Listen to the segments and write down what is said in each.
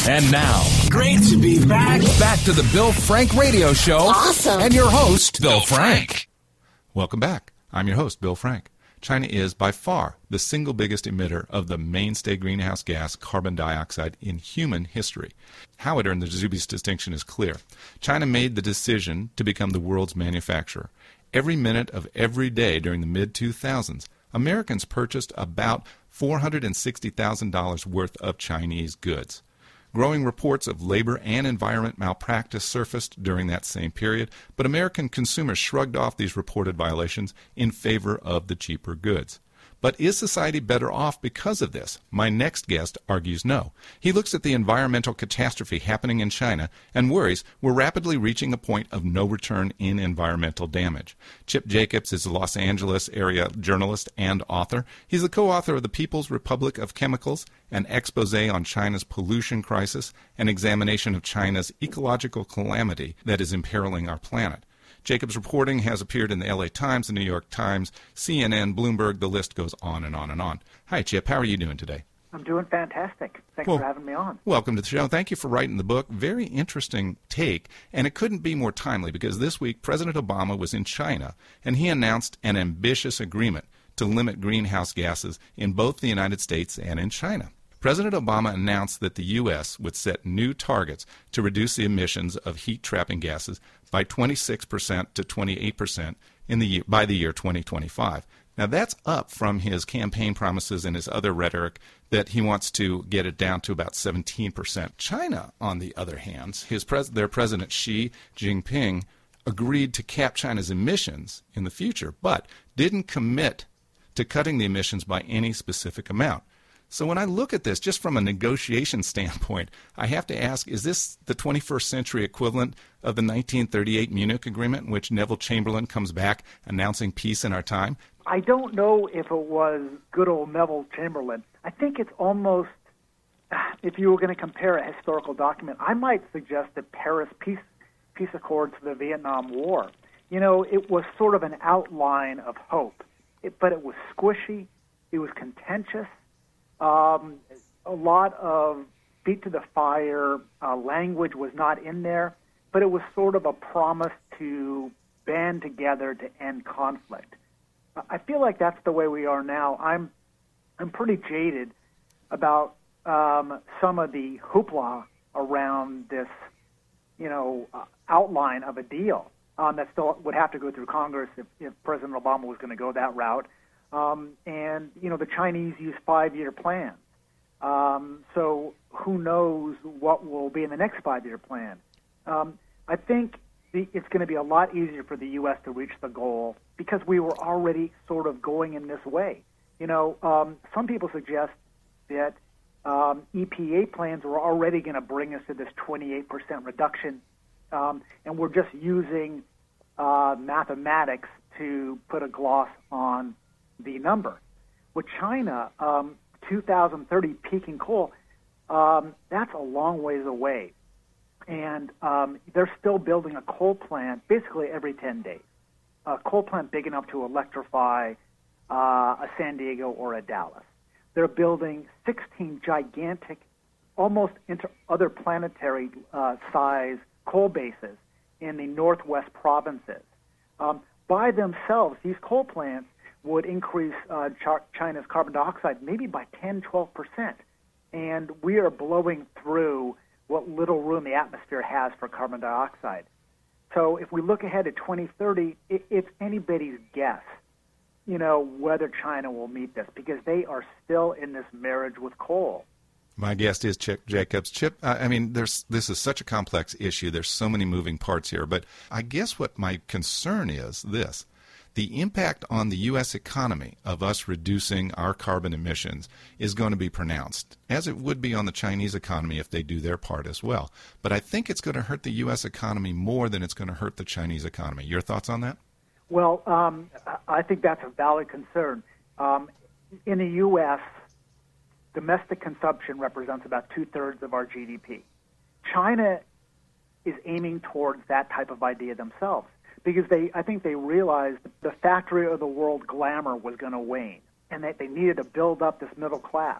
And now, Great to be back. back to the Bill Frank Radio Show. Awesome. And your host, Bill Frank. Welcome back. I'm your host, Bill Frank. China is by far the single biggest emitter of the mainstay greenhouse gas, carbon dioxide, in human history. How it earned the dubious distinction is clear. China made the decision to become the world's manufacturer. Every minute of every day during the mid-2000s, Americans purchased about $460,000 worth of Chinese goods. Growing reports of labor and environment malpractice surfaced during that same period, but American consumers shrugged off these reported violations in favor of the cheaper goods. But is society better off because of this? My next guest argues no. He looks at the environmental catastrophe happening in China and worries we're rapidly reaching a point of no return in environmental damage. Chip Jacobs is a Los Angeles area journalist and author. He's the co-author of The People's Republic of Chemicals, an expose on China's pollution crisis, an examination of China's ecological calamity that is imperiling our planet. Jacobs' reporting has appeared in the LA Times, the New York Times, CNN, Bloomberg. The list goes on and on and on. Hi, Chip. How are you doing today? I'm doing fantastic. Thanks for having me on. Welcome to the show. Thank you for writing the book. Very interesting take, and it couldn't be more timely because this week President Obama was in China, and he announced an ambitious agreement to limit greenhouse gases in both the United States and in China. President Obama announced that the U.S. would set new targets to reduce the emissions of heat-trapping gases by 26% to 28% by the year 2025. Now, that's up from his campaign promises and his other rhetoric that he wants to get it down to about 17%. China, on the other hand, their President Xi Jinping agreed to cap China's emissions in the future, but didn't commit to cutting the emissions by any specific amount. So when I look at this, just from a negotiation standpoint, I have to ask, is this the 21st century equivalent of the 1938 Munich Agreement, in which Neville Chamberlain comes back announcing peace in our time? I don't know if it was good old Neville Chamberlain. I think it's almost, if you were going to compare a historical document, I might suggest the Paris Peace Accords to the Vietnam War. You know, it was sort of an outline of hope, but it was squishy, it was contentious. A lot of feet to the fire language was not in there, but it was sort of a promise to band together to end conflict. I feel like that's the way we are now. I'm pretty jaded about some of the hoopla around this, outline of a deal that still would have to go through Congress if President Obama was going to go that route. And the Chinese use 5-year plans. So who knows what will be in the next 5-year plan. I think it's going to be a lot easier for the U.S. to reach the goal because we were already sort of going in this way. Some people suggest that EPA plans were already going to bring us to this 28% reduction, and we're just using mathematics to put a gloss on the number. With China, 2030 peaking coal, that's a long ways away. And they're still building a coal plant basically every 10 days. A coal plant big enough to electrify a San Diego or a Dallas. They're building 16 gigantic, almost other planetary size coal bases in the northwest provinces. By themselves, these coal plants would increase China's carbon dioxide maybe by 10-12%. And we are blowing through what little room the atmosphere has for carbon dioxide. So if we look ahead to 2030, it's anybody's guess, whether China will meet this, because they are still in this marriage with coal. My guest is Chip Jacobs. Chip, this is such a complex issue. There's so many moving parts here. But I guess what my concern is this. The impact on the U.S. economy of us reducing our carbon emissions is going to be pronounced, as it would be on the Chinese economy if they do their part as well. But I think it's going to hurt the U.S. economy more than it's going to hurt the Chinese economy. Your thoughts on that? Well, I think that's a valid concern. In the U.S., domestic consumption represents about 2/3 of our GDP. China is aiming towards that type of idea themselves, because I think they realized the factory of the world glamour was going to wane, and that they needed to build up this middle class.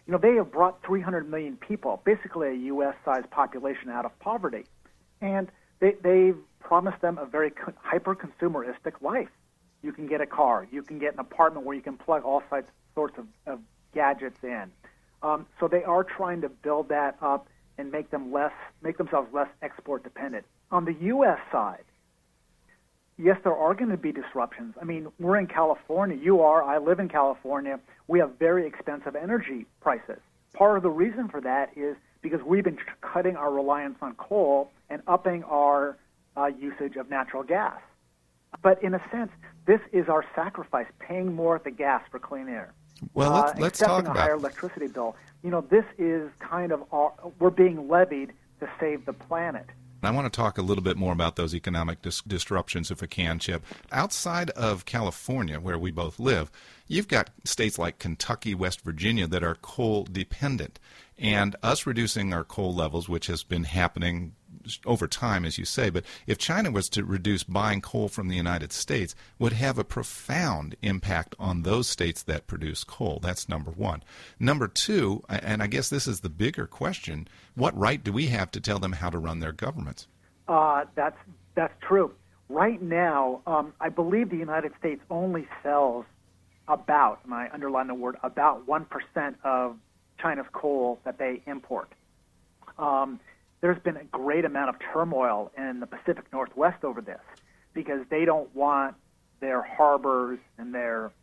They have brought 300 million people, basically a U.S.-sized population, out of poverty. And they've promised them a very hyper-consumeristic life. You can get a car. You can get an apartment where you can plug all sorts of gadgets in. So they are trying to build that up and make themselves less export dependent. On the U.S. side, yes, there are going to be disruptions. I mean, we're in California. I live in California. We have very expensive energy prices. Part of the reason for that is because we've been cutting our reliance on coal and upping our usage of natural gas. But in a sense, this is our sacrifice, paying more at the gas for clean air. Well, let's talk about accepting a higher electricity bill. This is kind of we're being levied to save the planet. I want to talk a little bit more about those economic disruptions, if I can, Chip. Outside of California, where we both live, you've got states like Kentucky, West Virginia that are coal dependent. And us reducing our coal levels, which has been happening over time, as you say, but if China was to reduce buying coal from the United States, would have a profound impact on those states that produce coal. That's number one. Number two, and I guess this is the bigger question, what right do we have to tell them how to run their governments? That's true. Right now, I believe the United States only sells about, and I underline the word, about 1% of China's coal that they import. There's been a great amount of turmoil in the Pacific Northwest over this because they don't want their harbors and their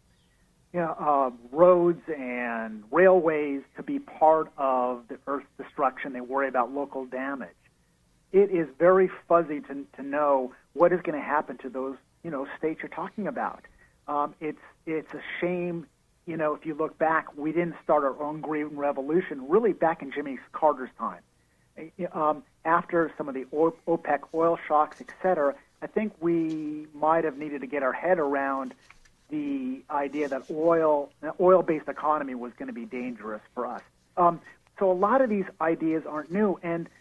roads and railways to be part of the Earth's destruction. They worry about local damage. It is very fuzzy to know what is going to happen to those states you're talking about. It's a shame. If you look back, we didn't start our own green revolution really back in Jimmy Carter's time. After some of the OPEC oil shocks, et cetera, I think we might have needed to get our head around the idea that an oil-based economy was going to be dangerous for us. So a lot of these ideas aren't new. And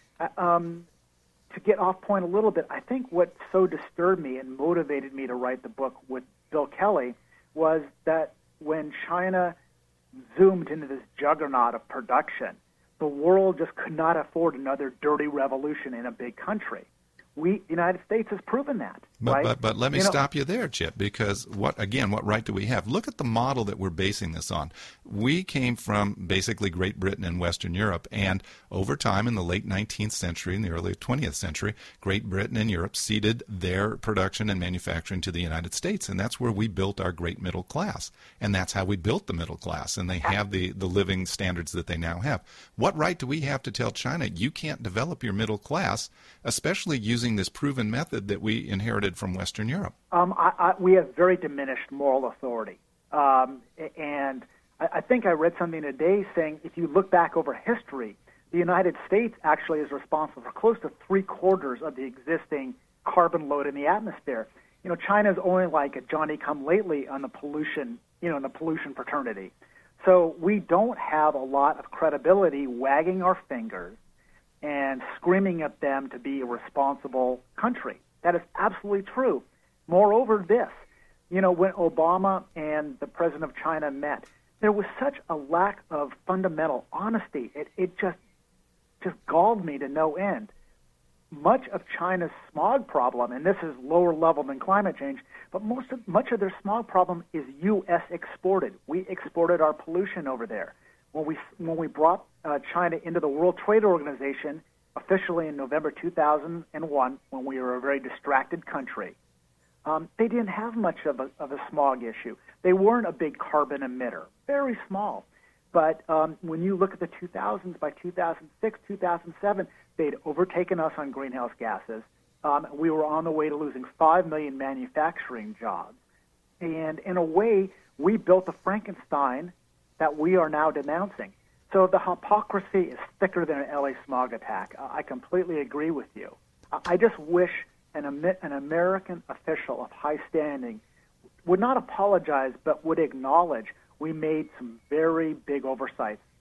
to get off point a little bit, I think what so disturbed me and motivated me to write the book with Bill Kelly was that when China zoomed into this juggernaut of production, the world just could not afford another dirty revolution in a big country. The United States has proven that. But let me stop you there, Chip, because what right do we have? Look at the model that we're basing this on. We came from basically Great Britain and Western Europe, and over time in the late 19th century and the early 20th century, Great Britain and Europe ceded their production and manufacturing to the United States, and that's where we built our great middle class, and that's how we built the middle class, and they have the living standards that they now have. What right do we have to tell China, you can't develop your middle class, especially using this proven method that we inherited from Western Europe? We have very diminished moral authority. And I think I read something today saying if you look back over history, the United States actually is responsible for close to 3/4 of the existing carbon load in the atmosphere. China's only like a Johnny-come-lately on the pollution, in the pollution fraternity. So we don't have a lot of credibility wagging our fingers and screaming at them to be a responsible country. That is absolutely true. Moreover, when Obama and the president of China met, there was such a lack of fundamental honesty. It just galled me to no end. Much of China's smog problem, and this is lower level than climate change, but much of their smog problem is U.S. exported. We exported our pollution over there. When we brought China into the World Trade Organization officially in November 2001, when we were a very distracted country, they didn't have much of a smog issue. They weren't a big carbon emitter, very small. But when you look at the 2000s, by 2006, 2007, they'd overtaken us on greenhouse gases. We were on the way to losing 5 million manufacturing jobs. And in a way, we built the Frankenstein that we are now denouncing. So the hypocrisy is thicker than an LA smog attack. I completely agree with you. I just wish an American official of high standing would not apologize, but would acknowledge we made some very big oversights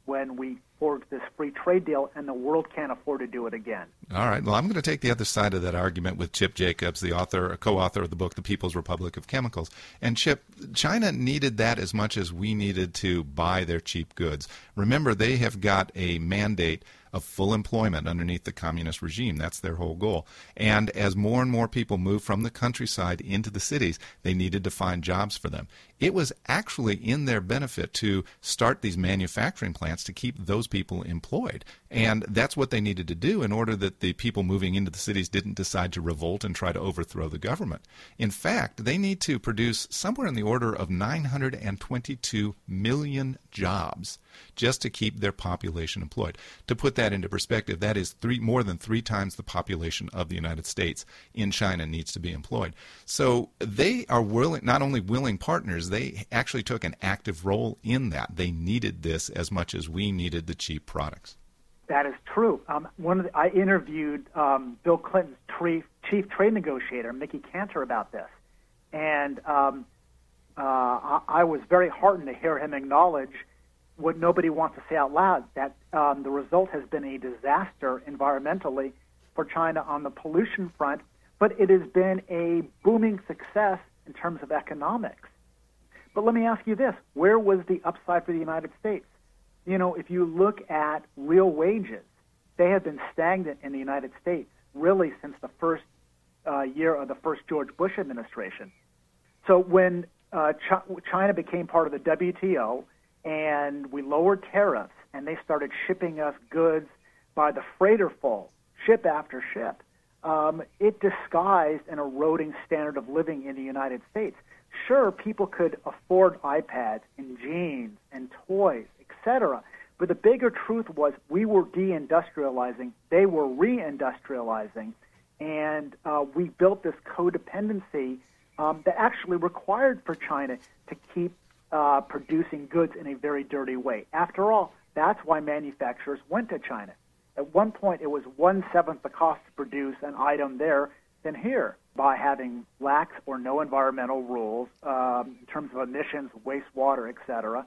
when we forged this free trade deal, and the world can't afford to do it again. All right. Well, I'm going to take the other side of that argument with Chip Jacobs, the co-author of the book, The People's Republic of Chemicals. And Chip, China needed that as much as we needed to buy their cheap goods. Remember, they have got a mandate of full employment underneath the communist regime. That's their whole goal. And as more and more people move from the countryside into the cities, they needed to find jobs for them. It was actually in their benefit to start these manufacturing plants to keep those people employed. And that's what they needed to do in order that the people moving into the cities didn't decide to revolt and try to overthrow the government. In fact, they need to produce somewhere in the order of 922 million jobs just to keep their population employed. To put that into perspective, that is more than 3 times the population of the United States in China needs to be employed. So they are not only willing partners, they actually took an active role in that. They needed this as much as we needed the cheap products. That is true. I interviewed Bill Clinton's chief trade negotiator, Mickey Cantor, about this, and I was very heartened to hear him acknowledge what nobody wants to say out loud, that the result has been a disaster environmentally for China on the pollution front, but it has been a booming success in terms of economics. But let me ask you this, where was the upside for the United States? You know, if you look at real wages, they have been stagnant in the United States really since the first year of the first George Bush administration. So when China became part of the WTO and we lowered tariffs and they started shipping us goods by the freighter full, ship after ship, it disguised an eroding standard of living in the United States. Sure, people could afford iPads and jeans and toys, etc. But the bigger truth was we were deindustrializing, they were reindustrializing, and we built this codependency that actually required for China to keep producing goods in a very dirty way. After all, that's why manufacturers went to China. At one point, it was 1/7 the cost to produce an item there than here, by having lax or no environmental rules in terms of emissions, wastewater, etc.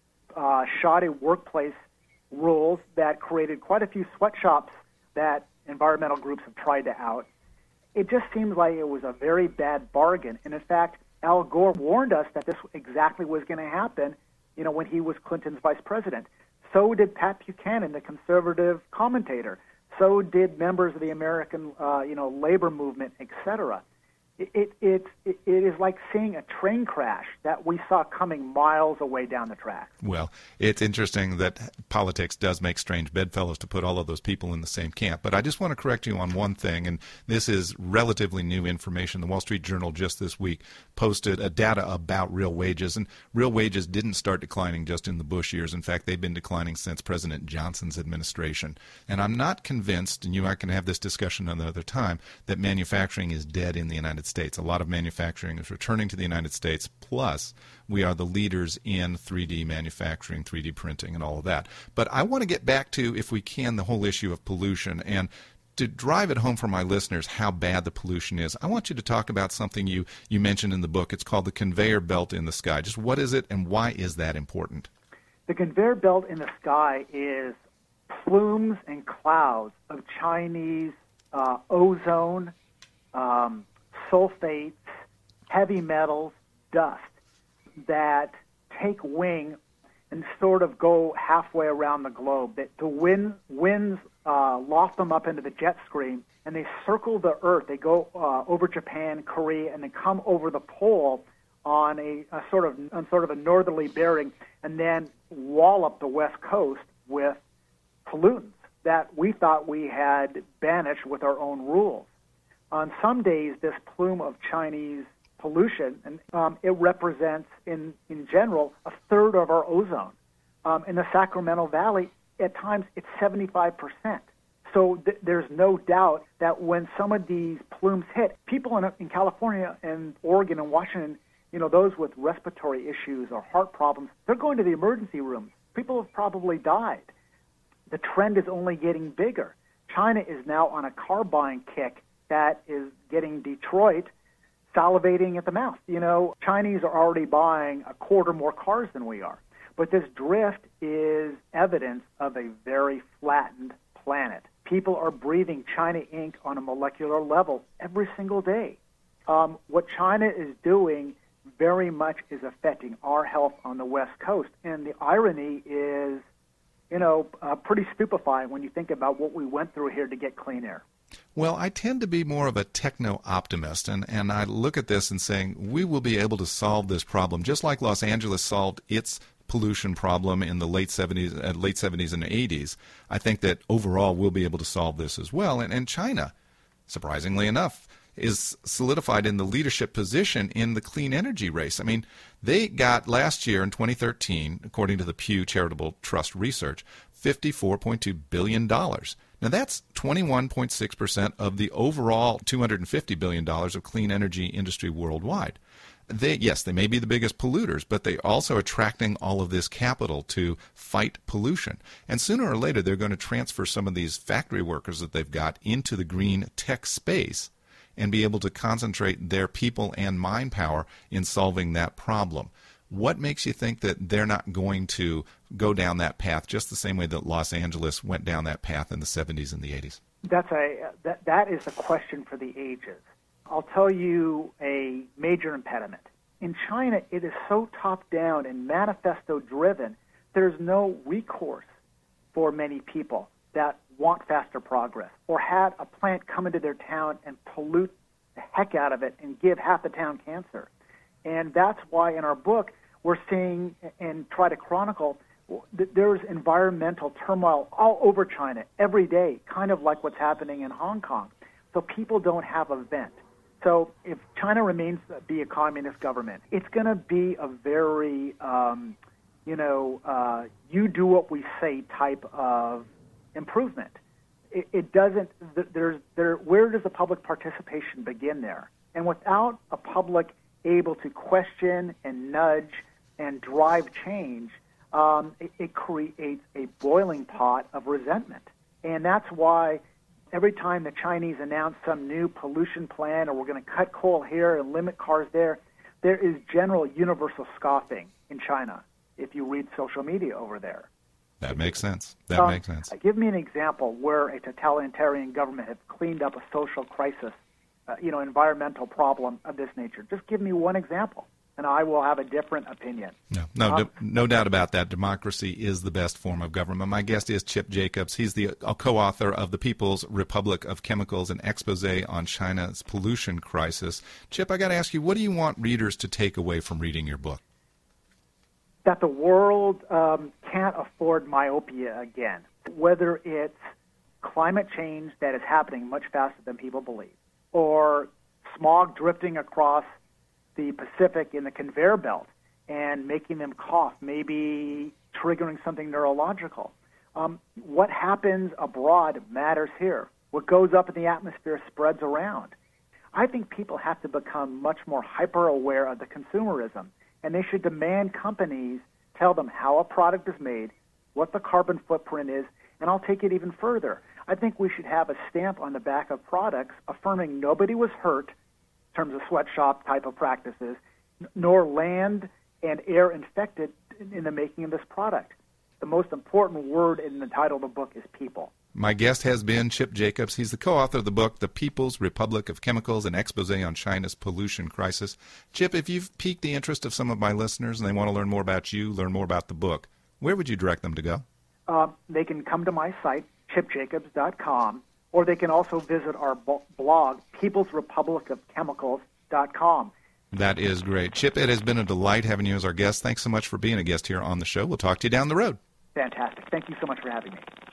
Shoddy workplace rules that created quite a few sweatshops that environmental groups have tried to out. It just seems like it was a very bad bargain. And in fact, Al Gore warned us that this exactly was going to happen, you know, when he was Clinton's vice president. So did Pat Buchanan, the conservative commentator. So did members of the American, labor movement, etc. It is like seeing a train crash that we saw coming miles away down the track. Well, it's interesting that politics does make strange bedfellows to put all of those people in the same camp. But I just want to correct you on one thing, and this is relatively new information. The Wall Street Journal just this week posted data about real wages, and real wages didn't start declining just in the Bush years. In fact, they've been declining since President Johnson's administration. And I'm not convinced, and you and I can have this discussion another time, that manufacturing is dead in the United States. A lot of manufacturing is returning to the United States, plus we are the leaders in 3D manufacturing, 3D printing, and all of that. But I want to get back to, if we can, the whole issue of pollution. And to drive it home for my listeners how bad the pollution is, I want you to talk about something you mentioned in the book. It's called the conveyor belt in the sky. Just what is it, and why is that important? The conveyor belt in the sky is plumes and clouds of Chinese ozone, sulfates, heavy metals, dust that take wing and sort of go halfway around the globe. The winds loft them up into the jet stream, and they circle the Earth. They go over Japan, Korea, and then come over the pole on a sort of a northerly bearing, and then wallop the West Coast with pollutants that we thought we had banished with our own rules. On some days, this plume of Chinese pollution, and it represents, in general, a third of our ozone. In the Sacramento Valley, at times, it's 75%. So there's no doubt that when some of these plumes hit, people in California and Oregon and Washington, you know, those with respiratory issues or heart problems, they're going to the emergency rooms. People have probably died. The trend is only getting bigger. China is now on a car buying kick that is getting Detroit salivating at the mouth. You know, Chinese are already buying a quarter more cars than we are. But this drift is evidence of a very flattened planet. People are breathing China ink on a molecular level every single day. What China is doing very much is affecting our health on the West Coast. And the irony is, pretty stupefying when you think about what we went through here to get clean air. Well, I tend to be more of a techno-optimist, and I look at this and saying we will be able to solve this problem, just like Los Angeles solved its pollution problem in the late 70s and 80s. I think that overall we'll be able to solve this as well. And China, surprisingly enough, is solidified in the leadership position in the clean energy race. I mean, they got last year in 2013, according to the Pew Charitable Trust Research, $54.2 billion. Now, that's 21.6% of the overall $250 billion of clean energy industry worldwide. They may be the biggest polluters, but they also are attracting all of this capital to fight pollution. And sooner or later, they're going to transfer some of these factory workers that they've got into the green tech space and be able to concentrate their people and mind power in solving that problem. What makes you think that they're not going to go down that path just the same way that Los Angeles went down that path in the 70s and the 80s? That is a question for the ages. I'll tell you a major impediment. In China, it is so top-down and manifesto-driven, there's no recourse for many people that want faster progress or had a plant come into their town and pollute the heck out of it and give half the town cancer. And that's why in our book we're seeing and try to chronicle that there's environmental turmoil all over China every day, kind of like what's happening in Hong Kong. So people don't have a vent. So if China remains to be a communist government, it's going to be a very, you do what we say type of improvement. It doesn't. Where does the public participation begin there? And without a public able to question and nudge and drive change, it creates a boiling pot of resentment. And that's why every time the Chinese announce some new pollution plan or we're going to cut coal here and limit cars there, there is general universal scoffing in China if you read social media over there. That makes sense. That makes sense. Give me an example where a totalitarian government has cleaned up a social crisis, environmental problem of this nature. Just give me one example, and I will have a different opinion. No doubt about that. Democracy is the best form of government. My guest is Chip Jacobs. He's the co-author of The People's Republic of Chemicals, an expose on China's pollution crisis. Chip, I got to ask you, what do you want readers to take away from reading your book? That the world can't afford myopia again, whether it's climate change that is happening much faster than people believe, or smog drifting across the Pacific in the conveyor belt and making them cough, maybe triggering something neurological. What happens abroad matters here. What goes up in the atmosphere spreads around. I think people have to become much more hyper-aware of the consumerism, and they should demand companies tell them how a product is made, what the carbon footprint is, and I'll take it even further. I think we should have a stamp on the back of products affirming nobody was hurt in terms of sweatshop type of practices, nor land and air infected in the making of this product. The most important word in the title of the book is people. My guest has been Chip Jacobs. He's the co-author of the book, The People's Republic of Chemicals, an expose on China's pollution crisis. Chip, if you've piqued the interest of some of my listeners and they want to learn more about you, learn more about the book, where would you direct them to go? They can come to my site, chipjacobs.com, or they can also visit our blog, peoplesrepublicofchemicals.com. That is great. Chip, it has been a delight having you as our guest. Thanks so much for being a guest here on the show. We'll talk to you down the road. Fantastic. Thank you so much for having me.